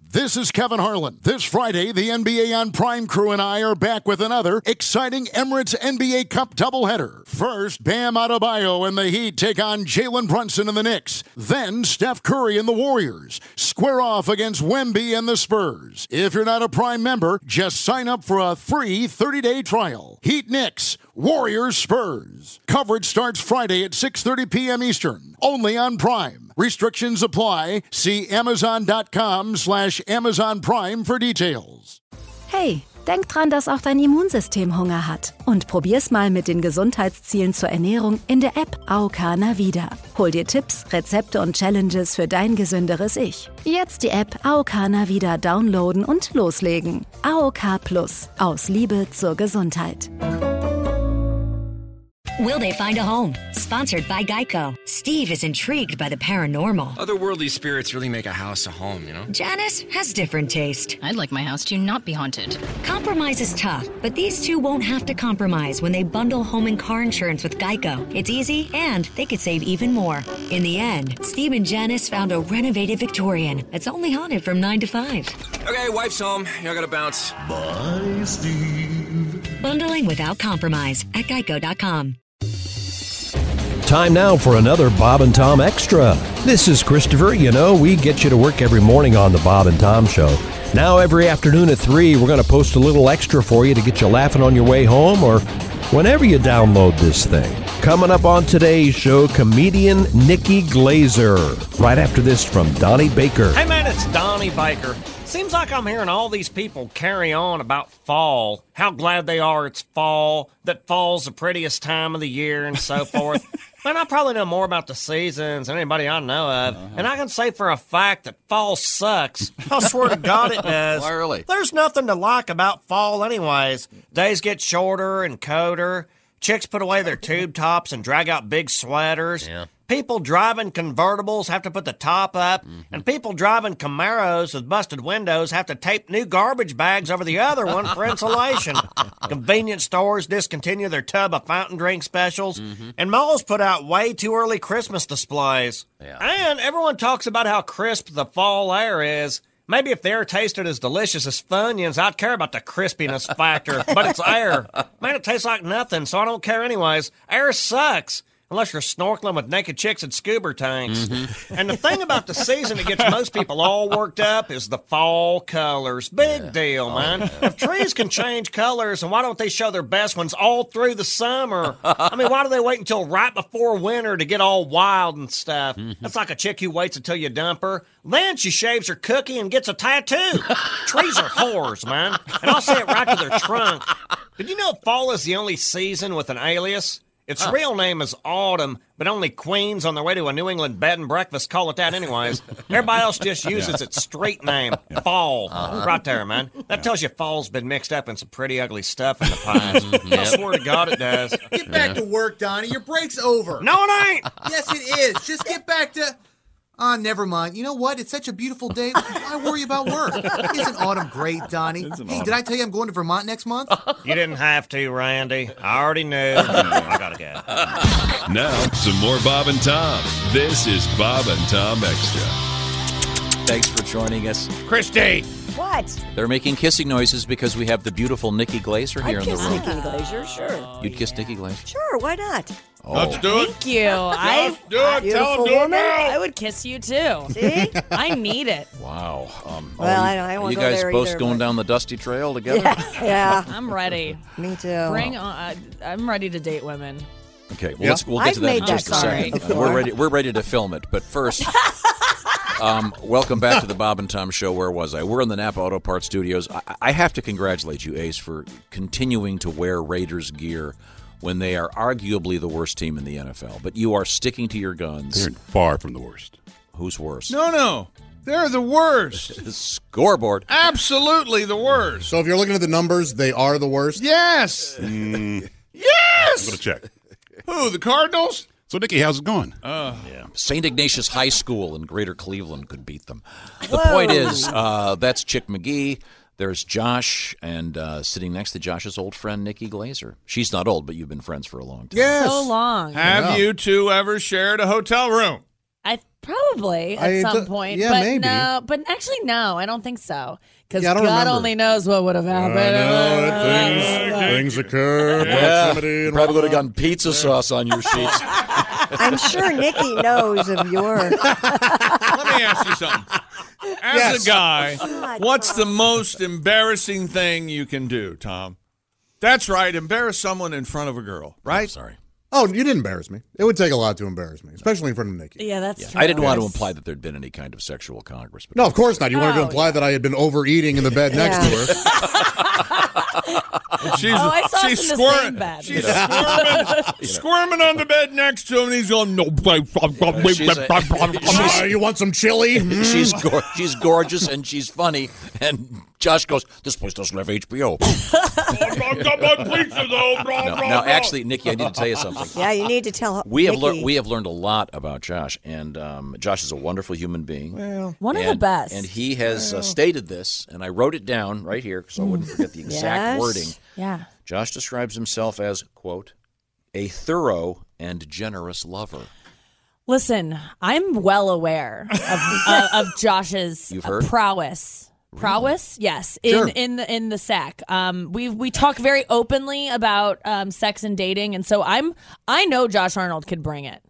This is Kevin Harlan. This Friday, the NBA on Prime crew and I are back with another exciting Emirates NBA Cup doubleheader. First, Bam Adebayo and the Heat take on Jalen Brunson and the Knicks. Then, Steph Curry and the Warriors square off against Wemby and the Spurs. If you're not a Prime member, just sign up for a free 30-day trial. Heat Knicks, Warriors Spurs. Coverage starts Friday at 6:30 p.m. Eastern, only on Prime. Restrictions apply. See Amazon.com/Amazon Prime for details. Hey, denk dran, dass auch dein Immunsystem Hunger hat. Und probier's mal mit den Gesundheitszielen zur Ernährung in der App AOK Navida. Hol dir Tipps, Rezepte und Challenges für dein gesünderes Ich. Jetzt die App AOK Navida downloaden und loslegen. AOK Plus. Aus Liebe zur Gesundheit. Will they find a home? Sponsored by Geico. Steve is intrigued by the paranormal. Otherworldly spirits really make a house a home, you know? Janice has different taste. I'd like my house to not be haunted. Compromise is tough, but these two won't have to compromise when they bundle home and car insurance with Geico. It's easy, and they could save even more. In the end, Steve and Janice found a renovated Victorian that's only haunted from 9 to 5. Okay, wife's home. I gotta bounce. Bye, Steve. Bundling without compromise at Geico.com. Time now for another Bob and Tom Extra. This is Christopher. You know, we get you to work every morning on the Bob and Tom Show. Now every afternoon at 3, we're going to post a little extra for you to get you laughing on your way home or whenever you download this thing. Coming up on today's show, comedian Nikki Glazer. Right after this from Donnie Baker. Hey man, it's Donnie Baker. Seems like I'm hearing all these people carry on about fall, how glad they are it's fall, that fall's the prettiest time of the year and so forth. Man, I probably know more about the seasons than anybody I know of, and I can say for a fact that fall sucks. I swear to God it does. Why, really? There's nothing to like about fall anyways. Days get shorter and colder. Chicks put away their tube tops and drag out big sweaters. Yeah. People driving convertibles have to put the top up, and people driving Camaros with busted windows have to tape new garbage bags over the other one for insulation. Convenience stores discontinue their tub of fountain drink specials, and malls put out way too early Christmas displays. Yeah. And everyone talks about how crisp the fall air is. Maybe if the air tasted as delicious as Funyuns, I'd care about the crispiness factor, but it's air. Man, it tastes like nothing, so I don't care anyways. Air sucks. Unless you're snorkeling with naked chicks in scuba tanks. And the thing about the season that gets most people all worked up is the fall colors. Big deal, man. If trees can change colors, then why don't they show their best ones all through the summer? I mean, why do they wait until right before winter to get all wild and stuff? That's like a chick who waits until you dump her. Then she shaves her cookie and gets a tattoo. Trees are whores, man. And I'll say it right to their trunk. Did you know fall is the only season with an alias? Its real name is autumn, but only queens on their way to a New England bed and breakfast call it that anyways. Everybody else just uses its street name, fall. Right there, man. That tells you fall's been mixed up in some pretty ugly stuff in the past. I swear to God it does. Get back to work, Donnie. Your break's over. No, it ain't. Yes, it is. Just get back to... never mind. You know what? It's such a beautiful day. Why worry about work? Isn't autumn great, Donnie? Hey, did I tell you I'm going to Vermont next month? You didn't have to, Randy. I already knew. I gotta go. Now, some more Bob and Tom. This is Bob and Tom Extra. Thanks for joining us. Christy! What? They're making kissing noises because we have the beautiful Nikki Glazer here in the room. I'd kiss Nikki Glazer, sure. You'd kiss Nikki Glazer? Sure, why not? Oh. Let's do it. Thank you. Let's do it. Tell him, do it now. I would kiss you too. See? I need it. Wow. Well, I won't you go guys there both either, going but- down the dusty trail together? Yeah. I'm ready. Me too. Bring on. I'm ready to date women. Okay, well, we'll get to I've that in made just that a second. comment before. We're ready to film it, but first, welcome back to the Bob and Tom Show. Where was I? We're in the Napa Auto Parts Studios. I have to congratulate you, Ace, for continuing to wear Raiders gear when they are arguably the worst team in the NFL. But you are sticking to your guns. They're far from the worst. Who's worse? No. They're the worst. Scoreboard. Absolutely the worst. So if you're looking at the numbers, they are the worst? Yes. Yes. I'm going to check. Who, the Cardinals? So, Nikki, how's it going? Yeah. St. Ignatius High School in Greater Cleveland could beat them. The point is, that's Chick McGee. There's Josh, and sitting next to Josh's old friend, Nikki Glazer. She's not old, but you've been friends for a long time. Yes. So long. Have you two ever shared a hotel room? Probably at some point. Yeah, but maybe. No, but actually, no, I don't think so. Because Yeah, I don't God remember. only knows what would have happened. Things occur. Proximity and probably would have gotten pizza sauce on your sheets. I'm sure Nikki knows of your. Let me ask you something. As a guy, what's the most embarrassing thing you can do, Tom? That's right. Embarrass someone in front of a girl, right? Sorry. Oh, you didn't embarrass me. It would take a lot to embarrass me, especially in front of Nikki. Yeah, that's true. I didn't want to imply that there'd been any kind of sexual congress. No, of course not. You wanted to imply that I had been overeating in the bed next to her. I saw us in the same bed. She's squirming on the bed next to him, and he's going, no. You want some chili? She's gorgeous, and she's funny, and Josh goes, this place doesn't have HBO. Now, actually, Nikki, I need to tell you something. Yeah, you need to tell We have Nikki. we have learned a lot about Josh, and Josh is a wonderful human being. One of the best. And he has stated this, and I wrote it down right here so I wouldn't forget the exact wording. Yeah. Josh describes himself as, quote, a thorough and generous lover. Listen, I'm well aware of Josh's You've heard? prowess. Prowess, yes, Sure. in the sack. We talk very openly about sex and dating, and so I know Josh Arnold could bring it.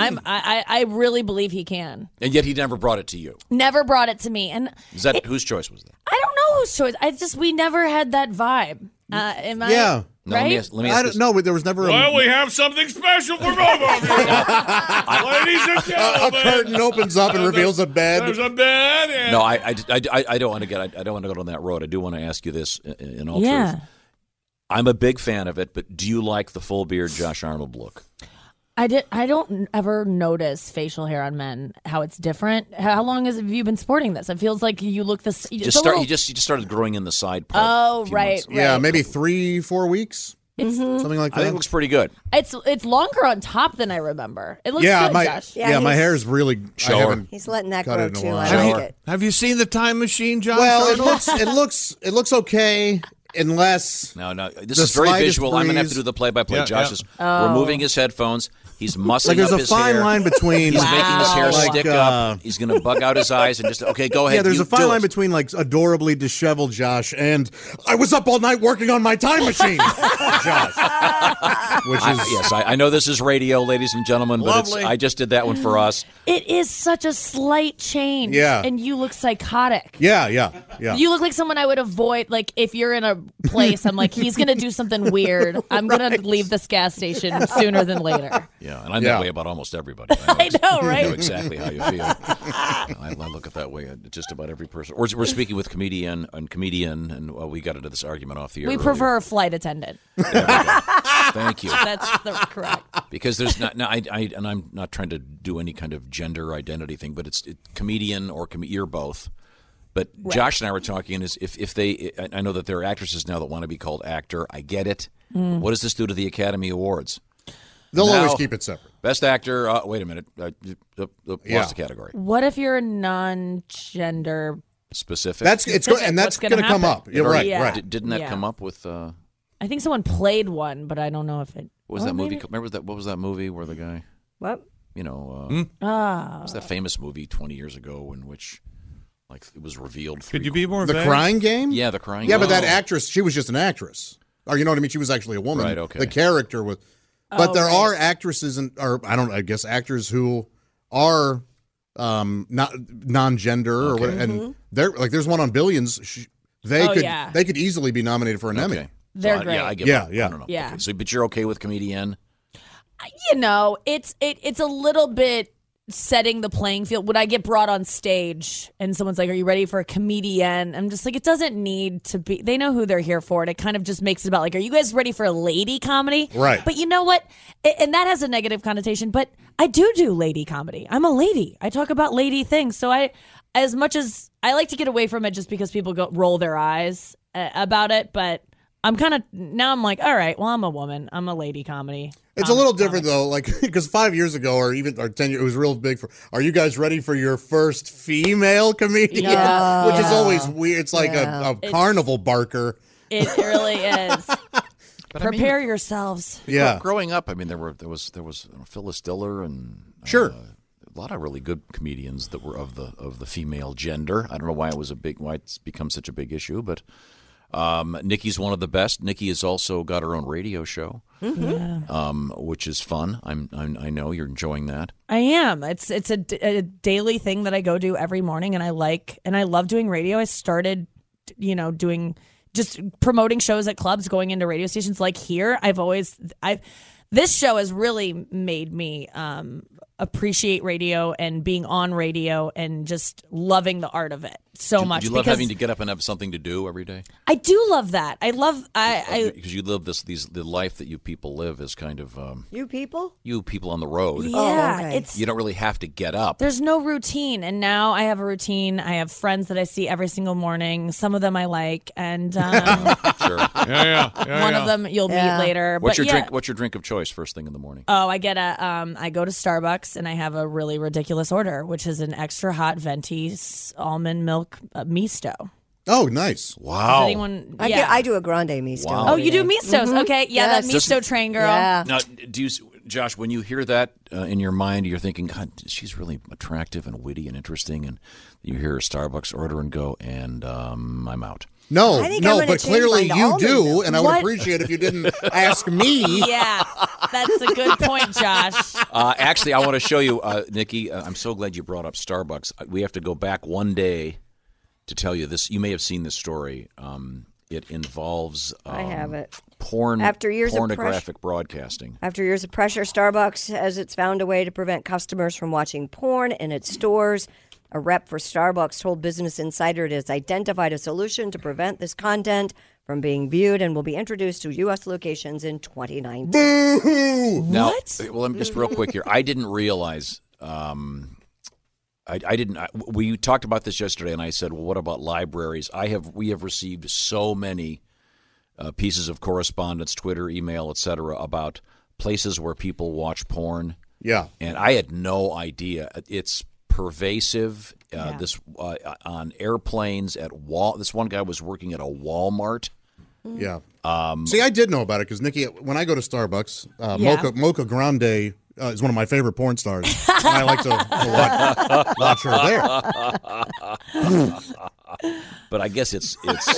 I really believe he can. And yet he never brought it to you. Never brought it to me, and Is that whose choice was that? I don't know whose choice. We never had that vibe. Am I? Yeah. No, right? let me ask I this. don't know, but there was never Well, we have something special for both of you. Ladies and a gentlemen. curtain opens up and reveals a bed. There's a bed. And No, I don't want to I don't want to go down that road. I do want to ask you this in all Yeah. truth. I'm a big fan of it, but do you like the full beard Josh Arnold look? I don't ever notice facial hair on men. How it's different. How long have you been sporting this? It feels like you look this. He just started growing in the side part. Oh, a few right, months. right. Yeah, maybe 3-4 weeks. Something like that. I think it looks pretty good. It's longer on top than I remember. It looks yeah, good, Josh. my hair's really. Shower. I haven't He's letting that cut grow it in a too. while. I like it. have you seen the Time Machine, Josh? Well, Arnold? it looks okay unless No, this the is very slightest visual. I'm going to have to breeze- do the play-by-play. Yeah, Josh yeah. is removing his headphones. He's mussing like there's up a his fine hair. line between. He's making his hair like, stick up. He's going to bug out his eyes and just, okay, go ahead. Yeah, there's you a fine do line it. between like adorably disheveled Josh and I was up all night working on my time machine, Josh. Which is I know this is radio, ladies and gentlemen, but Lovely. I just did that one for us. It is such a slight change. Yeah. And you look psychotic. yeah. You look like someone I would avoid. Like, if you're in a place, I'm like, he's going to do something weird. I'm going to leave this gas station sooner than later. Yeah, and I'm Yeah. that way about almost everybody. I know, I right? know exactly how you feel. I look at that way at just about every person. We're speaking with comedian, and we got into this argument off the air. We earlier. prefer a flight attendant. Thank you. That's correct. Because there's not, and I'm not trying to do any kind of gender identity thing, but it's comedian or you're both. But Josh and I were talking is if they, I know that there are actresses now that want to be called actor. I get it. What does this do to the Academy Awards? They'll Now, always keep it separate. Best actor. Wait a minute. Lost the category. What if you're a non-gender? Specific. That's What's going gonna to come happen? up. You're right. Yeah. Right. Didn't that Yeah. come up with? I think someone played one, but I don't know if it. What was that movie? Remember that? What was that movie where the guy? What? You know, Ah. was that famous movie 20 years ago in which, like, it was revealed? Could you be more The vague? Crying Game? Yeah, the Crying Yeah, Game. but that actress, she was just an actress. Or you know what I mean? She was actually a woman. Right, okay. The character was. But Oh, there right. are actresses I guess actors who are not non-gender or what, and they're like there's one on Billions. They could easily be nominated for an Emmy. Okay. They're So, great. Yeah, I get Yeah, it. yeah. I don't know. Yeah. Okay, so, but you're okay with comedian? You know, it's a little bit setting the playing field. When I get brought on stage and someone's like, "Are you ready for a comedian?" I'm just like, it doesn't need to be. They know who they're here for, and it kind of just makes it about like, "Are you guys ready for a lady comedy?" Right. But you know what? And that has a negative connotation. But I do lady comedy. I'm a lady. I talk about lady things. So as much as I like to get away from it, just because people roll their eyes about it, but. I'm like, all right, well, I'm a woman. I'm a lady comedy. It's a little different though, like because 5 years ago or 10 years, it was real big for. Are you guys ready for your first female comedian? Yeah. Which is always weird. It's like Yeah. a carnival barker. It really is. But Prepare yourselves. Yeah. Growing up, I mean, there was Phyllis Diller and Sure. really good comedians that were of the female gender. I don't know why it's become such a big issue, but Nikki's one of the best. Nikki has also got her own radio show, which is fun. I know you're enjoying that. I am. It's a daily thing that I go do every morning, and I love doing radio. I started, doing just promoting shows at clubs, going into radio stations like here. This show has really made me appreciate radio and being on radio and just loving the art of it so much. Do you love having to get up and have something to do every day? I do love that. Because you live the life that you people live is kind of you people on the road. Yeah, okay. You don't really have to get up. There's no routine, and now I have a routine. I have friends that I see every single morning. Some of them I like, and sure, one of them you'll meet later. What's your drink? What's your drink of choice first thing in the morning? Oh, I get I go to Starbucks and I have a really ridiculous order, which is an extra hot venti almond milk misto. Oh, nice! Wow. I do a grande misto. Wow. Oh, you do mistos? Mm-hmm. Okay, yes. That misto train girl. Yeah. Now, Josh, when you hear that in your mind, you're thinking, God, she's really attractive and witty and interesting, and you hear a Starbucks order and go, and I'm out. No, but clearly you do, and I would appreciate if you didn't ask me. Yeah, that's a good point, Josh. Actually, I want to show you, Nikki, I'm so glad you brought up Starbucks. We have to go back one day to tell you this. You may have seen this story. It involves I have it. Pornographic broadcasting. After years of pressure, Starbucks has found a way to prevent customers from watching porn in its stores. A rep for Starbucks told Business Insider it has identified a solution to prevent this content from being viewed and will be introduced to U.S. locations in 2019. Boo-hoo! Now, What? Well, I'm just real quick here. I didn't realize. We talked about this yesterday, and I said, "Well, what about libraries?" We have received so many pieces of correspondence, Twitter, email, etc., about places where people watch porn. Yeah, and I had no idea. It's pervasive. This on airplanes at This one guy was working at a Walmart. Yeah. See, I did know about it because Nikki, when I go to Starbucks, Mocha Grande is one of my favorite porn stars. And I like to watch her there. But I guess it's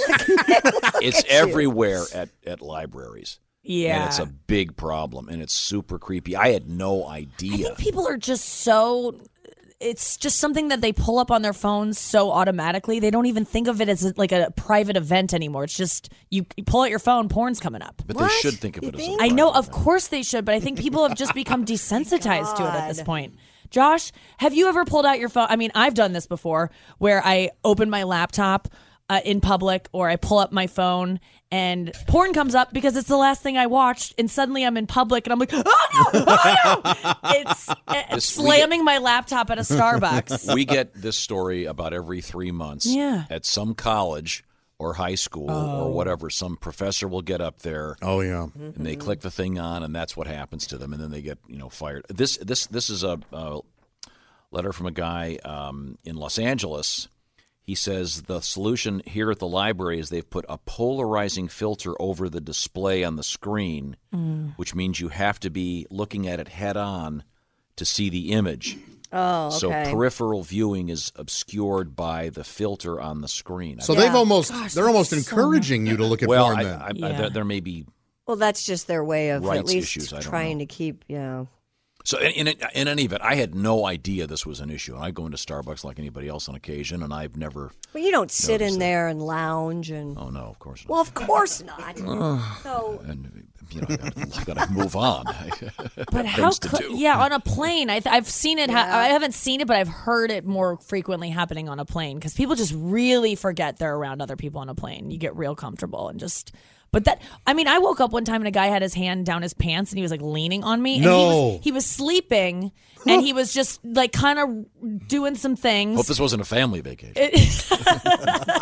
everywhere at libraries. Yeah. And it's a big problem, and it's super creepy. I had no idea. I think people are just so... It's just something that they pull up on their phones so automatically. They don't even think of it as like a private event anymore. It's just you pull out your phone, porn's coming up. But they should think of it as a I know, private of course they should, but I think people have just become desensitized to it at this point. Josh, have you ever pulled out your phone? I mean, I've done this before where I open my laptop in public or I pull up my phone and porn comes up because it's the last thing I watched, and suddenly I'm in public and I'm like, oh no! It's slamming my laptop at a Starbucks. We get this story about every 3 months. Yeah. At some college or high school or whatever, some professor will get up there. Oh yeah. And they click the thing on, and that's what happens to them, and then they get fired. This is a letter from a guy in Los Angeles. He says the solution here at the library is they've put a polarizing filter over the display on the screen, which means you have to be looking at it head on to see the image. Oh, okay. So peripheral viewing is obscured by the filter on the screen. So they're almost encouraging you to look at porn then. There may be Well, that's just their way of rights at least issues, trying to keep, So in any event, I had no idea this was an issue. And I go into Starbucks like anybody else on occasion, and I've never. Well, you don't sit in there and lounge and. Oh no, of course not. Well, of course not. And I've got to move on. But how could? Yeah, on a plane, I've seen it. I haven't seen it, but I've heard it more frequently happening on a plane because people just really forget they're around other people on a plane. You get real comfortable and just. But I woke up one time and a guy had his hand down his pants and he was like leaning on me. And he was sleeping and he was just like kind of doing some things. Hope this wasn't a family vacation. It was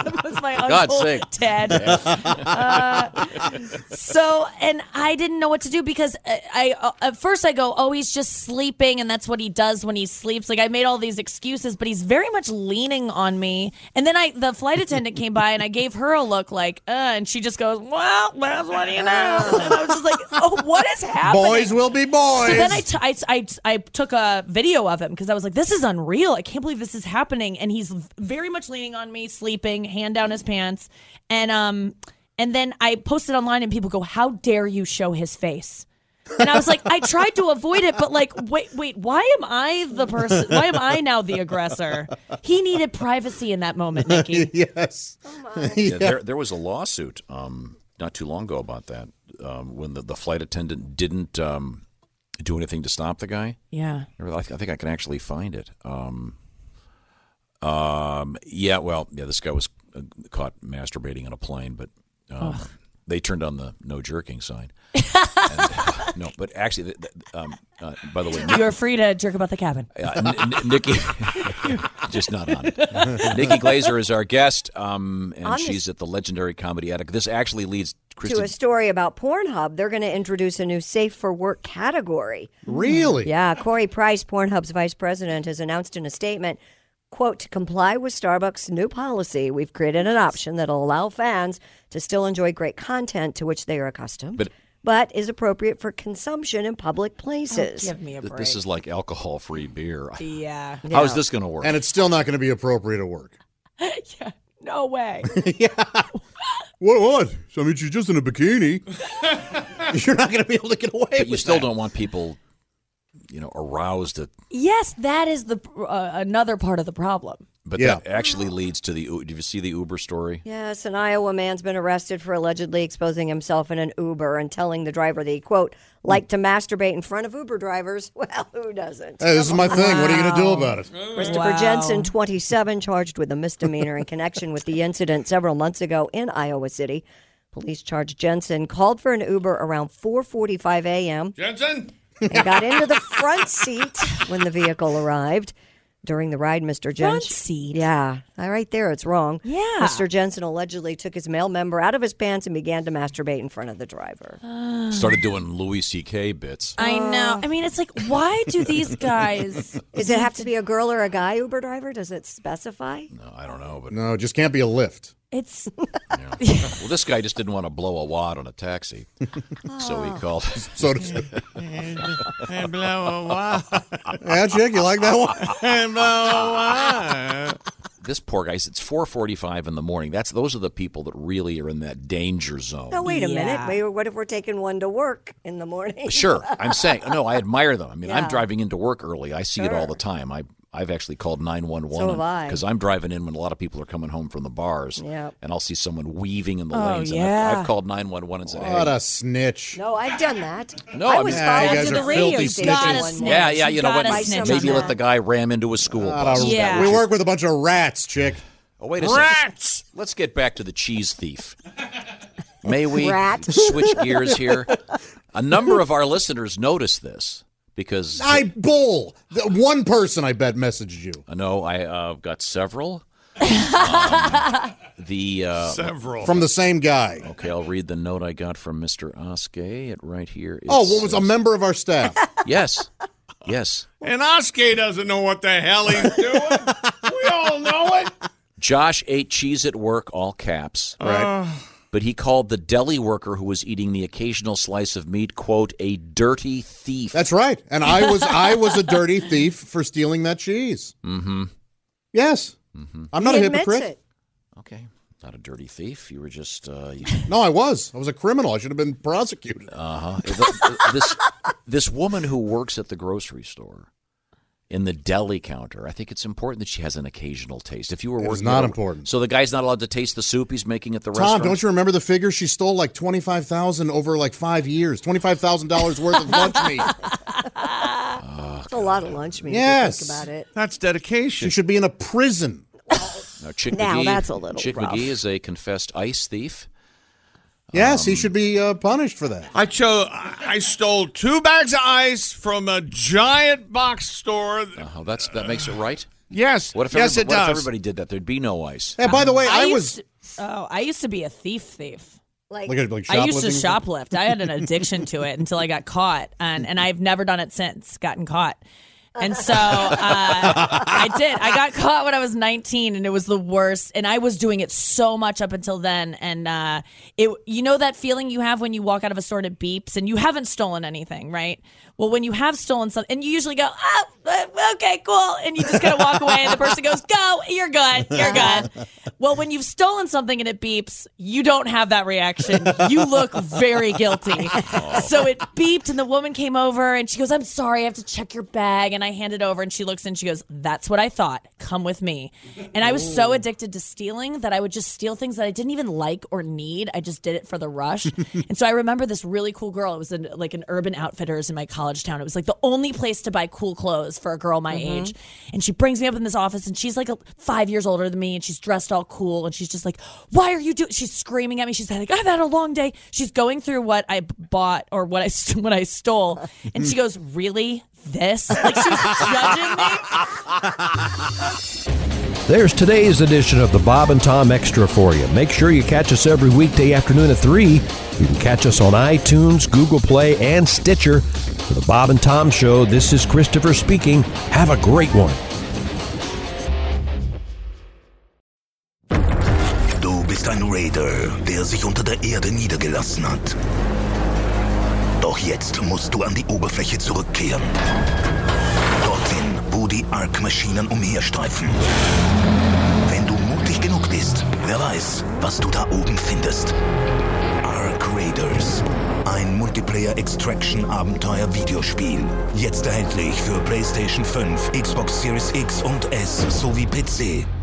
my God's Uncle sake. Ted. And I didn't know what to do because at first I go, oh, he's just sleeping, and that's what he does when he sleeps. Like, I made all these excuses, but he's very much leaning on me. And then the flight attendant came by, and I gave her a look like, and she just goes, well, that's what you know. And I was just like, oh, what is happening? Boys will be boys. So then I took a video of him because I was like, this is unreal. I can't believe this is happening. And he's very much leaning on me, sleeping, hand down his pants. And then I posted online and people go, how dare you show his face? And I was like, I tried to avoid it, but like, wait, why am I the person? Why am I now the aggressor? He needed privacy in that moment, Nikki. Yes. Yeah, there was a lawsuit not too long ago about that when the flight attendant didn't do anything to stop the guy. Yeah. I think I can actually find it. This guy was caught masturbating on a plane, but they turned on the no jerking sign. No, but actually, by the way, you're free to jerk about the cabin. Nikki, just not on it. Nikki Glazer is our guest, and she's at the Legendary Comedy Attic. This actually leads to a story about Pornhub. They're going to introduce a new safe for work category. Really? Yeah. Corey Price, Pornhub's vice president, has announced in a statement, quote, to comply with Starbucks' new policy, we've created an option that will allow fans to still enjoy great content to which they are accustomed, but is appropriate for consumption in public places. Give me a break. This is like alcohol-free beer. Yeah. How is this going to work? And it's still not going to be appropriate at work. Yeah. No way. Yeah. What? I mean, she's just in a bikini. You're not going to be able to get away with But you still don't want people, aroused at... Yes, that is the another part of the problem. But that actually leads to the... Did you see the Uber story? Yes, an Iowa man's been arrested for allegedly exposing himself in an Uber and telling the driver that he, quote, liked to masturbate in front of Uber drivers. Well, who doesn't? Hey, this is my thing. What are you going to do about it? Christopher Jensen, 27, charged with a misdemeanor in connection with the incident several months ago in Iowa City. Police charged Jensen called for an Uber around 4:45 a.m. Jensen! And got into the front seat when the vehicle arrived. During the ride, Mr. Jensen... Front seat? Yeah. Right there, it's wrong. Yeah. Mr. Jensen allegedly took his male member out of his pants and began to masturbate in front of the driver. Started doing Louis C.K. bits. I know. I mean, it's like, why do these guys... Does it have to be a girl or a guy Uber driver? Does it specify? No, I don't know. But no, it just can't be a lift. It's... Well, this guy just didn't want to blow a wad on a taxi, so he called. So to speak. And blow a wad. Yeah, chick, you like that one? And blow a wad. This poor guy, it's 4:45 in the morning. Those are the people that really are in that danger zone. Now, wait a minute. Maybe, what if we're taking one to work in the morning? Sure. I'm saying, no, I admire them. I mean, I'm driving into work early. I see it all the time. I've actually called 911 So have I. because I'm driving in when a lot of people are coming home from the bars, Yep. and I'll see someone weaving in the lanes. yeah. And I've called 911 and said, What hey. a snitch. No, I've done that. No, I I was mean- followed you guys to are the radio filthy station snitches. one snitch. morning. Yeah, you know what? gotta snitch Maybe on let that. the guy ram into a school bus. Yeah. We work with a bunch of rats, chick. Oh, wait a second. Rats! Let's get back to the cheese thief. May we Rat. switch gears here? A number of our listeners noticed this because bull. The one person, I bet, messaged you. no, I got several. Several. From the same guy. Okay, I'll read the note I got from Mr. Oskay. It right here. It What was a says- member of our staff? Yes. Yes. And Oskay doesn't know what the hell he's doing. We all know it. Josh ate cheese at work, all caps. Right. But he called the deli worker who was eating the occasional slice of meat, quote, a dirty thief. That's right. And I was a dirty thief for stealing that cheese. Mm-hmm. Yes. I'm not He a admits hypocrite. it. Okay. Not a dirty thief. You were just... No, I was. I was a criminal. I should have been prosecuted. This woman who works at the grocery store in the deli counter, I think it's important that she has an occasional taste. If you were It is working, not important. So the guy's not allowed to taste the soup he's making at the Tom, restaurant. don't you remember the figure? She stole like $25,000 over like 5 years. $25,000 worth of lunch meat. It's a lot of lunch meat. Yes. If you think about it. That's dedication. She should be in a prison. No, Chick Now, McGee, that's a little Chick rough. McGee is a confessed ice thief. Yes, he should be punished for that. I stole 2 bags of ice from a giant box store. That makes it right. Yes. What if yes, everybody, it what if does. everybody did that? There'd be no ice. Hey, by the way, I used Oh, I used to be a thief. Like I used to shoplift. I had an addiction to it until I got caught, and I've never done it since. Gotten caught. And so I did. I got caught when I was 19, and it was the worst. And I was doing it so much up until then. And you know that feeling you have when you walk out of a store and it beeps, and you haven't stolen anything, right? Well, when you have stolen something, and you usually go, okay, cool, and you just kind of walk away, and the person goes, go, you're good. Well, when you've stolen something and it beeps, you don't have that reaction. You look very guilty. So it beeped, and the woman came over, and she goes, I'm sorry, I have to check your bag. And I hand it over, and she looks and she goes, that's what I thought. Come with me. And I was so addicted to stealing that I would just steal things that I didn't even like or need. I just did it for the rush. And so I remember this really cool girl. It was like an Urban Outfitters in my college town. It was like the only place to buy cool clothes for a girl my age. And she brings me up in this office, and she's like 5 years older than me, and she's dressed all cool, and she's just like, why are you doing? She's screaming at me. She's like, I've had a long day. She's going through what I bought or what I stole. And she goes, really? This? Like she was judging me? There's today's edition of the Bob and Tom Extra for you. Make sure you catch us every weekday afternoon at 3. You can catch us on iTunes, Google Play, and Stitcher. For the Bob and Tom Show, this is Christopher speaking. Have a great one. Du bist ein Raider, der sich unter der Erde niedergelassen hat. Doch jetzt musst du an die Oberfläche zurückkehren. Dorthin, wo die Ark-Maschinen umherstreifen. Wenn du mutig genug bist, wer weiß, was du da oben findest. Ark Raiders. Ein Multiplayer-Extraction-Abenteuer-Videospiel. Jetzt erhältlich für PlayStation 5, Xbox Series X und S sowie PC.